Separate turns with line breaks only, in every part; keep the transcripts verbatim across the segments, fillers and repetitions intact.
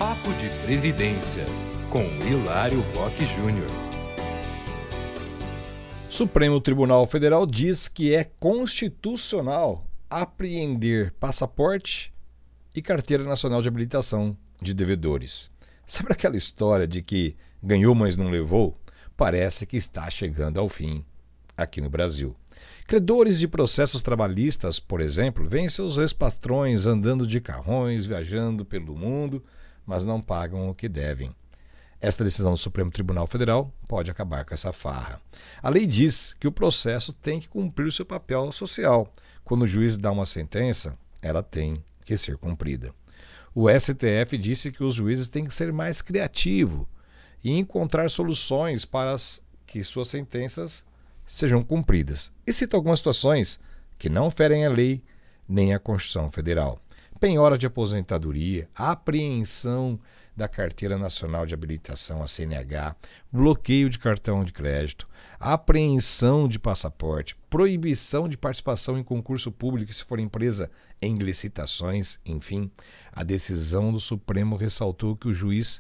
Papo de Previdência, com Hilário Bock Júnior
Supremo Tribunal Federal diz que é constitucional apreender passaporte e carteira nacional de habilitação de devedores. Sabe aquela história de que ganhou, mas não levou? Parece que está chegando ao fim aqui no Brasil. Credores de processos trabalhistas, por exemplo, veem seus ex-patrões andando de carrões, viajando pelo mundo, mas não pagam o que devem. Esta decisão do Supremo Tribunal Federal pode acabar com essa farra. A lei diz que o processo tem que cumprir o seu papel social. Quando o juiz dá uma sentença, ela tem que ser cumprida. O S T F disse que os juízes têm que ser mais criativos e encontrar soluções para que suas sentenças sejam cumpridas. E cita algumas situações que não ferem a lei nem a Constituição Federal. Penhora de aposentadoria, apreensão da Carteira Nacional de Habilitação, a C N H, bloqueio de cartão de crédito, apreensão de passaporte, proibição de participação em concurso público se for empresa em licitações, enfim. A decisão do Supremo ressaltou que o juiz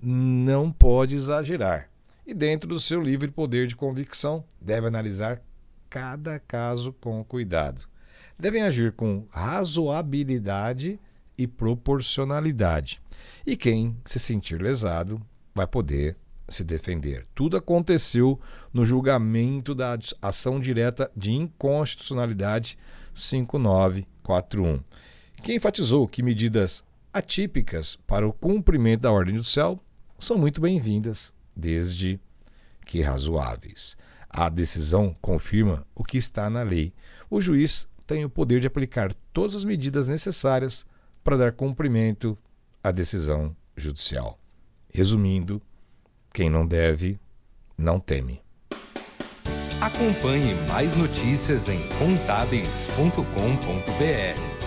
não pode exagerar e, dentro do seu livre poder de convicção, deve analisar cada caso com cuidado. Devem agir com razoabilidade e proporcionalidade. E quem se sentir lesado vai poder se defender. Tudo aconteceu no julgamento da ação direta de inconstitucionalidade cinco nove quatro um, que enfatizou que medidas atípicas para o cumprimento da ordem judicial são muito bem-vindas, desde que razoáveis. A decisão confirma o que está na lei. O juiz tem o poder de aplicar todas as medidas necessárias para dar cumprimento à decisão judicial. Resumindo, quem não deve, não teme.
Acompanhe mais notícias em contábeis ponto com ponto br.